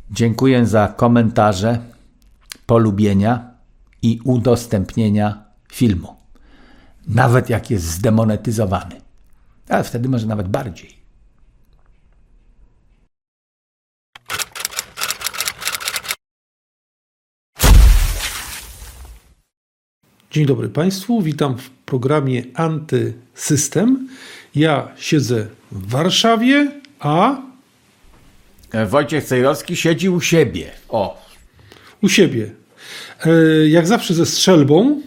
Dziękuję za komentarze, polubienia i udostępnienia filmu. Nawet jak jest zdemonetyzowany. Ale wtedy może nawet bardziej. Dzień dobry Państwu, witam w programie Antysystem. Ja siedzę w Warszawie, a... Wojciech Cejrowski siedzi u siebie. U siebie. Jak zawsze ze strzelbą.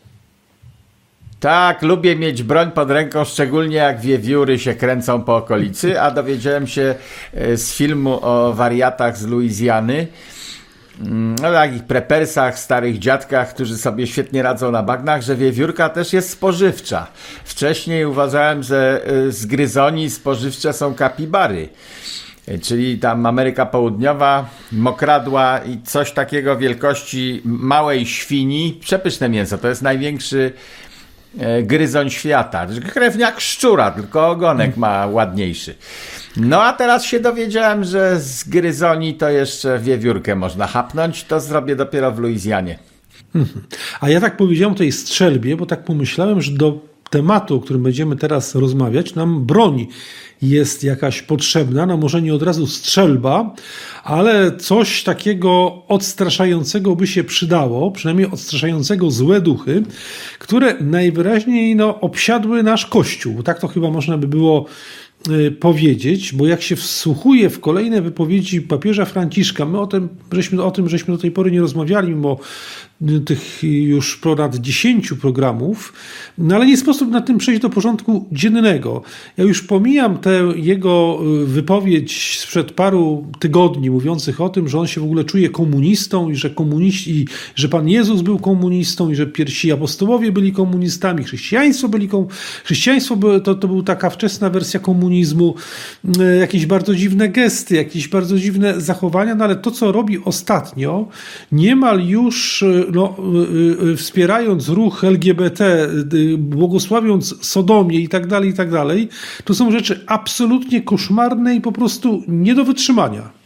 Tak, lubię mieć broń pod ręką, szczególnie jak wiewióry się kręcą po okolicy, a dowiedziałem się z filmu o wariatach z Luizjany, o takich prepersach, starych dziadkach, którzy sobie świetnie radzą na bagnach, że wiewiórka też jest spożywcza. Wcześniej uważałem, że z gryzoni spożywcze są kapibary, czyli tam Ameryka Południowa, mokradła i coś takiego wielkości małej świni. Przepyszne mięso, to jest największy gryzoń świata. Krewniak szczura, tylko ogonek ma ładniejszy. No a teraz się dowiedziałem, że z gryzoni to jeszcze wiewiórkę można chapnąć. To zrobię dopiero w Luizjanie. A ja tak powiedziałem o tej strzelbie, bo tak pomyślałem, że do tematu, o którym będziemy teraz rozmawiać, nam broń jest jakaś potrzebna, no może nie od razu strzelba, ale coś takiego odstraszającego by się przydało, przynajmniej odstraszającego złe duchy, które najwyraźniej obsiadły nasz Kościół. Tak to chyba można by było powiedzieć, bo jak się wsłuchuje w kolejne wypowiedzi papieża Franciszka, my o tym żeśmy do tej pory nie rozmawiali, mimo tych już ponad 10 programów, no ale nie sposób na tym przejść do porządku dziennego. Ja już pomijam tę jego wypowiedź sprzed paru tygodni, mówiących o tym, że on się w ogóle czuje komunistą i że Pan Jezus był komunistą i że pierwsi apostołowie byli komunistami, chrześcijaństwo to był taka wczesna wersja komunizmu, jakieś bardzo dziwne gesty, jakieś bardzo dziwne zachowania, no ale to, co robi ostatnio, niemal już wspierając ruch LGBT, błogosławiąc sodomię i tak dalej, to są rzeczy absolutnie koszmarne i po prostu nie do wytrzymania.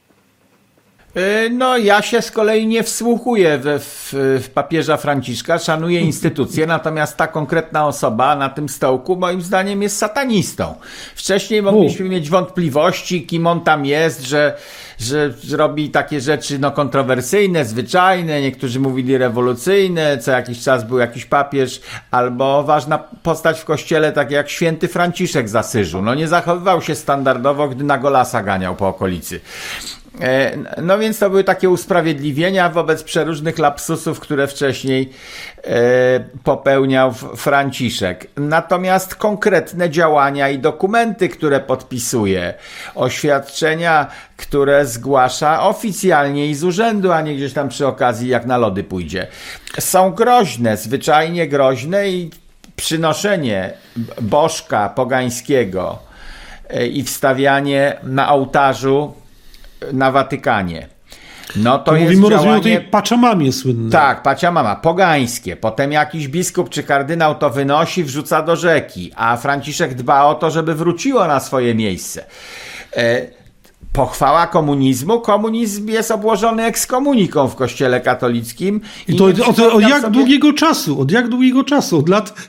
No ja się z kolei nie wsłuchuję w papieża Franciszka, szanuję instytucje, natomiast ta konkretna osoba na tym stołku moim zdaniem jest satanistą. Wcześniej mogliśmy mieć wątpliwości, kim on tam jest, że robi takie rzeczy kontrowersyjne, zwyczajne, niektórzy mówili rewolucyjne, co jakiś czas był jakiś papież, albo ważna postać w kościele, tak jak święty Franciszek z Asyżu. Nie zachowywał się standardowo, gdy na golasa ganiał po okolicy. No więc to były takie usprawiedliwienia wobec przeróżnych lapsusów, które wcześniej popełniał Franciszek. Natomiast konkretne działania i dokumenty, które podpisuje, oświadczenia, które zgłasza oficjalnie i z urzędu, a nie gdzieś tam przy okazji jak na lody pójdzie, są groźne, zwyczajnie groźne i przynoszenie bożka pogańskiego i wstawianie na ołtarzu na Watykanie. To jest mówimy o tej Pachamamie słynnej. Tak, Pachamama, pogańskie. Potem jakiś biskup czy kardynał to wynosi, wrzuca do rzeki, a Franciszek dba o to, żeby wróciło na swoje miejsce. Pochwała komunizmu. Komunizm jest obłożony ekskomuniką w Kościele katolickim. I to od jak długiego czasu? Od jak długiego czasu? Od lat,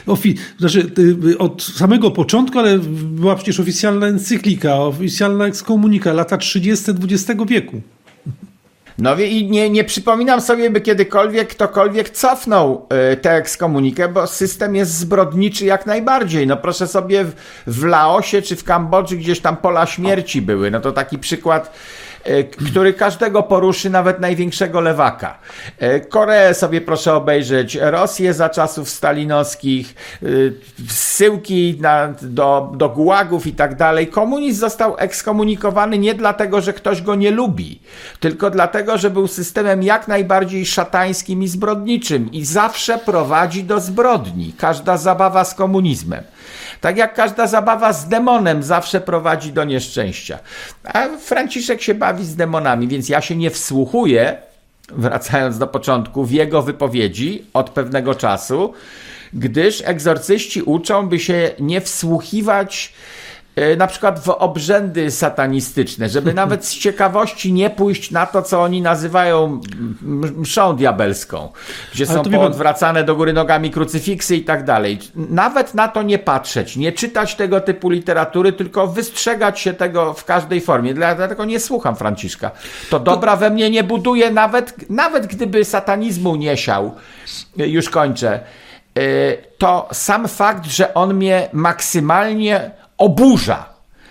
od samego początku, ale była przecież oficjalna encyklika, oficjalna ekskomunika, lata 30. XX wieku. I nie przypominam sobie, by kiedykolwiek ktokolwiek cofnął tę ekskomunikę, bo system jest zbrodniczy jak najbardziej. Proszę sobie w Laosie czy w Kambodży gdzieś tam pola śmierci były. To taki przykład, który każdego poruszy, nawet największego lewaka. Koreę sobie proszę obejrzeć, Rosję za czasów stalinowskich, zsyłki do gułagów i tak dalej. Komunizm został ekskomunikowany nie dlatego, że ktoś go nie lubi, tylko dlatego, że był systemem jak najbardziej szatańskim i zbrodniczym i zawsze prowadzi do zbrodni. Każda zabawa z komunizmem. Tak jak każda zabawa z demonem zawsze prowadzi do nieszczęścia. A Franciszek się bawi z demonami, więc ja się nie wsłuchuję, wracając do początku, w jego wypowiedzi od pewnego czasu, gdyż egzorcyści uczą, by się nie wsłuchiwać na przykład w obrzędy satanistyczne, żeby nawet z ciekawości nie pójść na to, co oni nazywają mszą diabelską, gdzie są poodwracane do góry nogami krucyfiksy i tak dalej. Nawet na to nie patrzeć, nie czytać tego typu literatury, tylko wystrzegać się tego w każdej formie. Dlatego nie słucham Franciszka. To dobra we mnie nie buduje, nawet gdyby satanizmu nie siał, już kończę, to sam fakt, że on mnie maksymalnie oburza,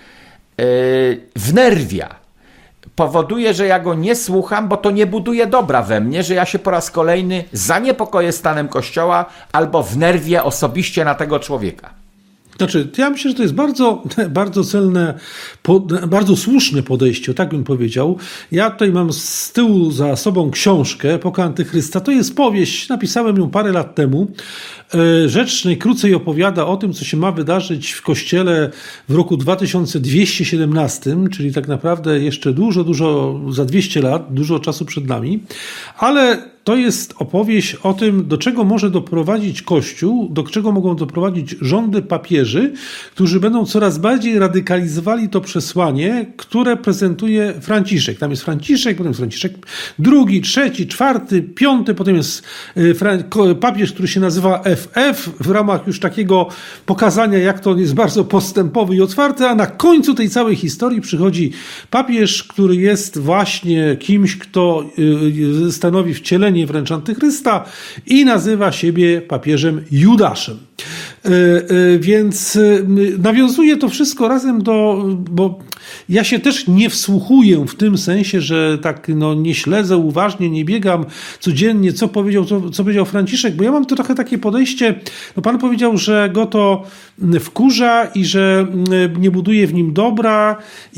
wnerwia, powoduje, że ja go nie słucham, bo to nie buduje dobra we mnie, że ja się po raz kolejny zaniepokoję stanem Kościoła albo wnerwię osobiście na tego człowieka. Znaczy, ja myślę, że to jest bardzo, bardzo celne, bardzo słuszne podejście, tak bym powiedział. Ja tutaj mam z tyłu za sobą książkę Epoka Antychrysta. To jest powieść, napisałem ją parę lat temu. Rzecz najkrócej opowiada o tym, co się ma wydarzyć w Kościele w roku 2217, czyli tak naprawdę jeszcze dużo, za 200 lat, dużo czasu przed nami, ale to jest opowieść o tym, do czego może doprowadzić Kościół, do czego mogą doprowadzić rządy papieży, którzy będą coraz bardziej radykalizowali to przesłanie, które prezentuje Franciszek. Tam jest Franciszek, potem jest Franciszek II, III, IV, V, potem jest papież, który się nazywa FF, w ramach już takiego pokazania, jak to jest bardzo postępowy i otwarty, a na końcu tej całej historii przychodzi papież, który jest właśnie kimś, kto stanowi wcielenie wręcz Antychrysta i nazywa siebie papieżem Judaszem. Więc nawiązuje to wszystko razem bo ja się też nie wsłuchuję w tym sensie, że tak nie śledzę uważnie, nie biegam codziennie, co powiedział Franciszek, bo ja mam to trochę takie podejście, pan powiedział, że go to wkurza i że nie buduje w nim dobra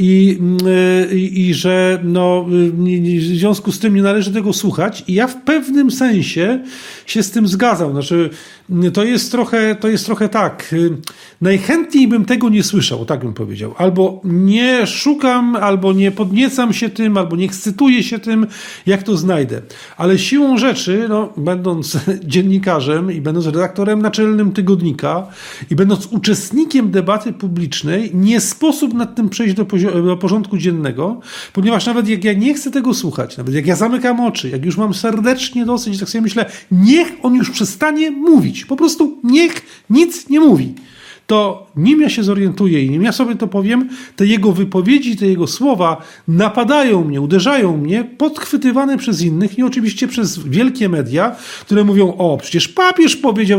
i że w związku z tym nie należy tego słuchać i ja w pewnym sensie się z tym zgadzam. Znaczy, to jest trochę tak. Najchętniej bym tego nie słyszał, tak bym powiedział. Albo nie szukam, albo nie podniecam się tym, albo nie ekscytuję się tym, jak to znajdę. Ale siłą rzeczy, będąc dziennikarzem i będąc redaktorem naczelnym tygodnika i będąc uczestnikiem debaty publicznej, nie sposób nad tym przejść do porządku dziennego, ponieważ nawet jak ja nie chcę tego słuchać, nawet jak ja zamykam oczy, jak już mam serdecznie dosyć, tak sobie myślę, niech on już przestanie mówić. Po prostu niech nic nie mówi. To nim ja się zorientuję i nim ja sobie to powiem, te jego wypowiedzi, te jego słowa napadają mnie, uderzają mnie, podchwytywane przez innych i oczywiście przez wielkie media, które mówią, przecież papież powiedział,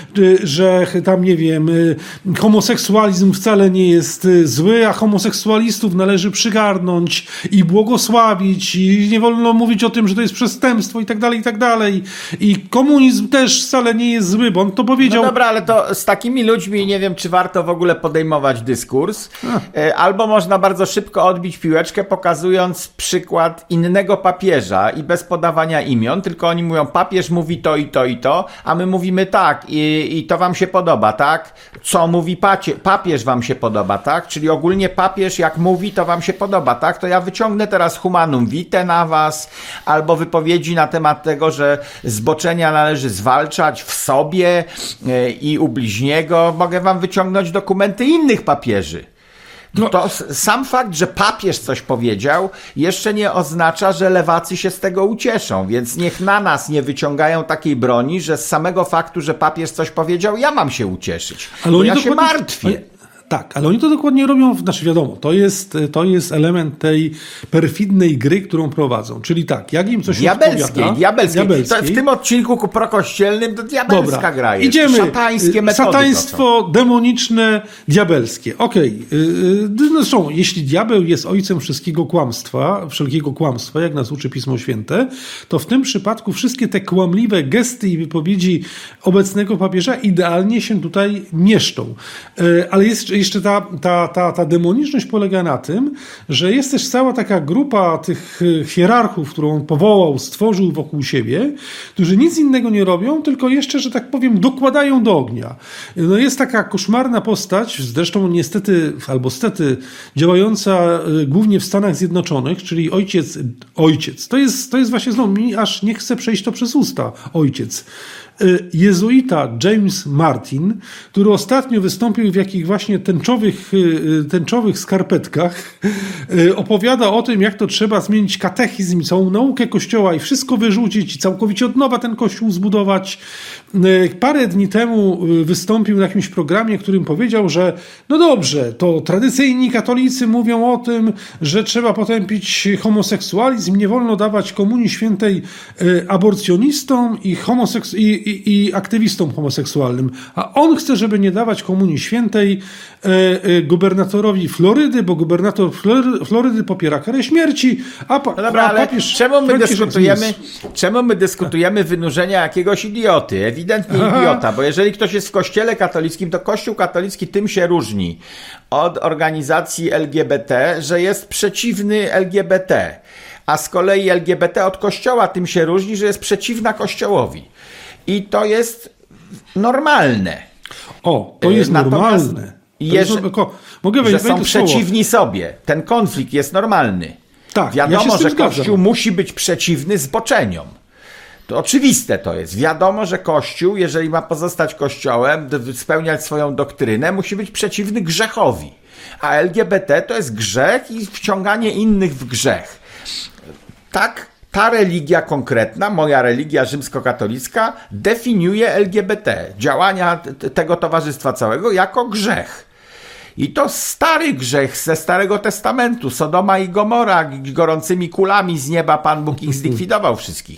że tam, nie wiem, homoseksualizm wcale nie jest zły, a homoseksualistów należy przygarnąć i błogosławić i nie wolno mówić o tym, że to jest przestępstwo i tak dalej. I komunizm też wcale nie jest zły, bo on to powiedział. No dobra, ale to z takimi ludźmi nie wiem, czy warto w ogóle podejmować dyskurs, albo można bardzo szybko odbić piłeczkę, pokazując przykład innego papieża i bez podawania imion, tylko oni mówią, papież mówi to i to i to, a my mówimy tak i to wam się podoba, tak? Co mówi papież wam się podoba, tak? Czyli ogólnie papież jak mówi, to wam się podoba, tak? To ja wyciągnę teraz Humanum Vitae na was, albo wypowiedzi na temat tego, że zboczenia należy zwalczać w sobie i u bliźniego. Mogę wam wyciągnąć dokumenty innych papieży. To sam fakt, że papież coś powiedział, jeszcze nie oznacza, że lewacy się z tego ucieszą, więc niech na nas nie wyciągają takiej broni, że z samego faktu, że papież coś powiedział, ja mam się ucieszyć. Bo ja się martwię. Tak, ale oni to dokładnie robią, wiadomo, to jest element tej perfidnej gry, którą prowadzą. Czyli tak, jak im coś diabelskiej. To w tym odcinku prokościelnym to diabelska gra jest. Idziemy. Szatańskie metody. Szataństwo demoniczne, diabelskie. Okej. Zresztą, jeśli diabeł jest ojcem wszelkiego kłamstwa, jak nas uczy Pismo Święte, to w tym przypadku wszystkie te kłamliwe gesty i wypowiedzi obecnego papieża idealnie się tutaj mieszczą. Ale jest jeszcze ta demoniczność polega na tym, że jest też cała taka grupa tych hierarchów, którą on powołał, stworzył wokół siebie, którzy nic innego nie robią, tylko jeszcze, że tak powiem, dokładają do ognia. Jest taka koszmarna postać, zresztą niestety, albo stety, działająca głównie w Stanach Zjednoczonych, czyli ojciec. To jest właśnie znowu, mi aż nie chce przejść to przez usta, ojciec. jezuita James Martin, który ostatnio wystąpił w jakichś właśnie tęczowych skarpetkach, opowiada o tym, jak to trzeba zmienić katechizm, całą naukę Kościoła i wszystko wyrzucić i całkowicie od nowa ten Kościół zbudować. Parę dni temu wystąpił na jakimś programie, którym powiedział, że no dobrze, to tradycyjni katolicy mówią o tym, że trzeba potępić homoseksualizm, nie wolno dawać komunii świętej aborcjonistom i aktywistom homoseksualnym. A on chce, żeby nie dawać komunii świętej gubernatorowi Florydy, bo gubernator Florydy popiera karę śmierci, papież czemu my dyskutujemy wynurzenia jakiegoś idioty? Ewidentnie idiota, bo jeżeli ktoś jest w kościele katolickim, to Kościół katolicki tym się różni od organizacji LGBT, że jest przeciwny LGBT. A z kolei LGBT od Kościoła tym się różni, że jest przeciwna Kościołowi. I to jest normalne. To jest normalne. Że są przeciwni sobie. Ten konflikt jest normalny. Tak, wiadomo, że Kościół musi być przeciwny zboczeniom. To oczywiste to jest. Wiadomo, że Kościół, jeżeli ma pozostać Kościołem, spełniać swoją doktrynę, musi być przeciwny grzechowi. A LGBT to jest grzech i wciąganie innych w grzech. Tak, ta religia konkretna, moja religia rzymskokatolicka, definiuje LGBT, działania tego towarzystwa całego jako grzech. I to stary grzech ze Starego Testamentu, Sodoma i Gomora, gorącymi kulami z nieba Pan Bóg ich zlikwidował wszystkich.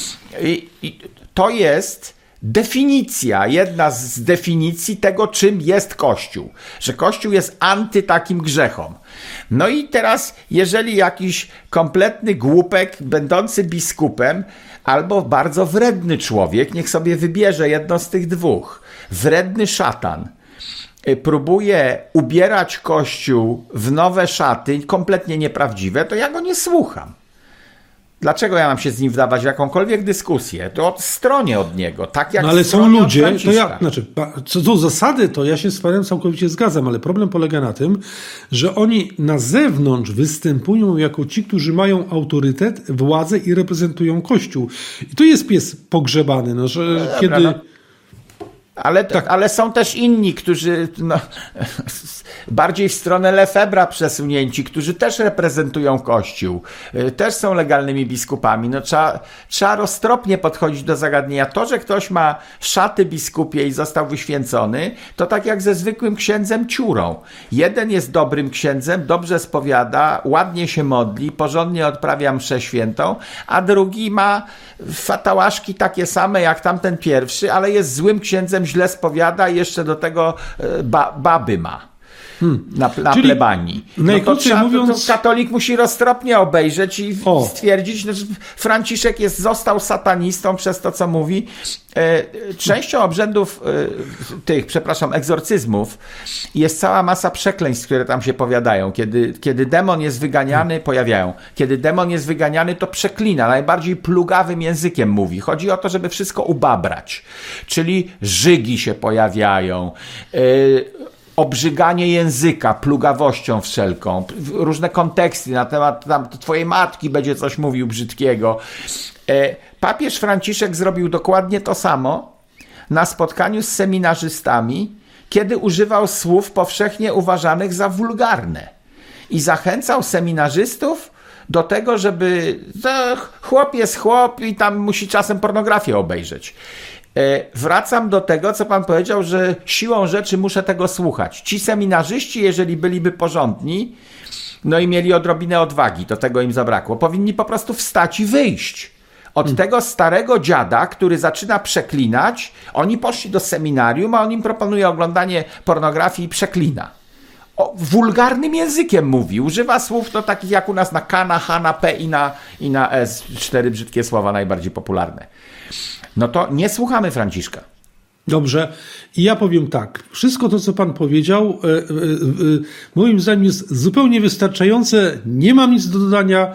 I to jest definicja, jedna z definicji tego, czym jest Kościół. Że Kościół jest anty takim grzechom. No i teraz, jeżeli jakiś kompletny głupek, będący biskupem, albo bardzo wredny człowiek, niech sobie wybierze jedno z tych dwóch, wredny szatan, próbuje ubierać Kościół w nowe szaty, kompletnie nieprawdziwe, to ja go nie słucham. Dlaczego ja mam się z nim wdawać w jakąkolwiek dyskusję? To stronie od niego, tak jak ale są ludzie, co do zasady, to ja się z panem całkowicie zgadzam, ale problem polega na tym, że oni na zewnątrz występują jako ci, którzy mają autorytet, władzę i reprezentują Kościół. I tu jest pies pogrzebany, że kiedy... Ale są też inni, którzy bardziej w stronę Lefebvre'a przesunięci, którzy też reprezentują Kościół, też są legalnymi biskupami. Trzeba roztropnie podchodzić do zagadnienia. To, że ktoś ma szaty biskupie i został wyświęcony, to tak jak ze zwykłym księdzem ciurą. Jeden jest dobrym księdzem, dobrze spowiada, ładnie się modli, porządnie odprawia mszę świętą, a drugi ma fatałaszki takie same jak tamten pierwszy, ale jest złym księdzem, źle spowiada i jeszcze do tego baby ma na plebanii. Najkrócej mówiąc... to katolik musi roztropnie obejrzeć i stwierdzić, że Franciszek został satanistą przez to, co mówi. Częścią obrzędów egzorcyzmów jest cała masa przekleństw, które tam się powiadają. Kiedy demon jest wyganiany, Kiedy demon jest wyganiany, to przeklina. Najbardziej plugawym językiem mówi. Chodzi o to, żeby wszystko ubabrać. Czyli żygi się pojawiają, obrzyganie języka, plugawością wszelką, różne konteksty na temat twojej matki będzie coś mówił brzydkiego. Papież Franciszek zrobił dokładnie to samo na spotkaniu z seminarzystami, kiedy używał słów powszechnie uważanych za wulgarne i zachęcał seminarzystów do tego, żeby chłop jest chłop i tam musi czasem pornografię obejrzeć. Wracam do tego, co pan powiedział, że siłą rzeczy muszę tego słuchać. Ci seminarzyści, jeżeli byliby porządni, no i mieli odrobinę odwagi, to tego im zabrakło, powinni po prostu wstać i wyjść. Od tego starego dziada, który zaczyna przeklinać, oni poszli do seminarium, a on im proponuje oglądanie pornografii i przeklina. Wulgarnym językiem mówi, używa słów to takich jak u nas na K, na H, na P i na S, 4 brzydkie słowa najbardziej popularne. No to nie słuchamy Franciszka. Dobrze. I ja powiem tak. Wszystko to, co pan powiedział, moim zdaniem jest zupełnie wystarczające. Nie mam nic do dodania.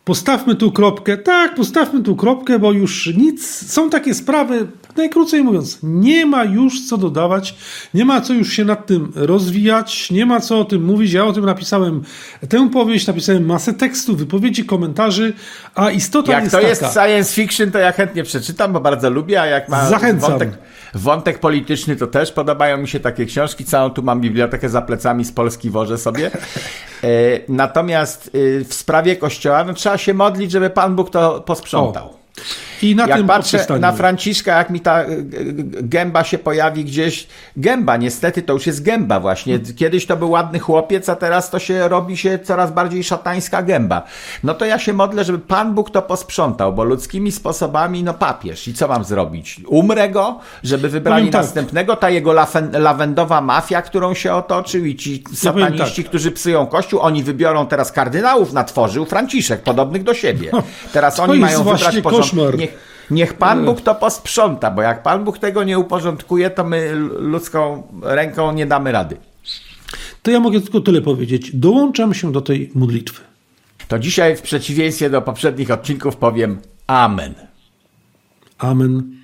postawmy tu kropkę. Tak, postawmy tu kropkę, bo już nic. Są takie sprawy, najkrócej mówiąc, nie ma już co dodawać, nie ma co już się nad tym rozwijać, nie ma co o tym mówić. Ja o tym napisałem tę powieść, napisałem masę tekstów, wypowiedzi, komentarzy, a istota jak jest to taka. jest science fiction, to ja chętnie przeczytam, bo bardzo lubię, a jak ma wątek polityczny, to też podobają mi się takie książki. Całą tu mam bibliotekę za plecami, z Polski wożę sobie. Natomiast w sprawie Kościoła trzeba się modlić, żeby Pan Bóg to posprzątał. I na jak tym patrzę na Franciszka, jak mi ta gęba się pojawi gdzieś, gęba niestety to już jest gęba właśnie, kiedyś to był ładny chłopiec, a teraz to się robi coraz bardziej szatańska gęba. No to ja się modlę, żeby Pan Bóg to posprzątał, bo ludzkimi sposobami, papież i co mam zrobić? Umrę go, żeby wybrali następnego, ta jego lawendowa mafia, którą się otoczył i ci sataniści, którzy psują Kościół, oni wybiorą teraz kardynałów na tworzył Franciszek, podobnych do siebie. Teraz oni mają wybrać porządek. Niech Pan Bóg to posprząta, bo jak Pan Bóg tego nie uporządkuje, to my ludzką ręką nie damy rady. To ja mogę tylko tyle powiedzieć. Dołączam się do tej modlitwy. To dzisiaj w przeciwieństwie do poprzednich odcinków powiem amen. Amen.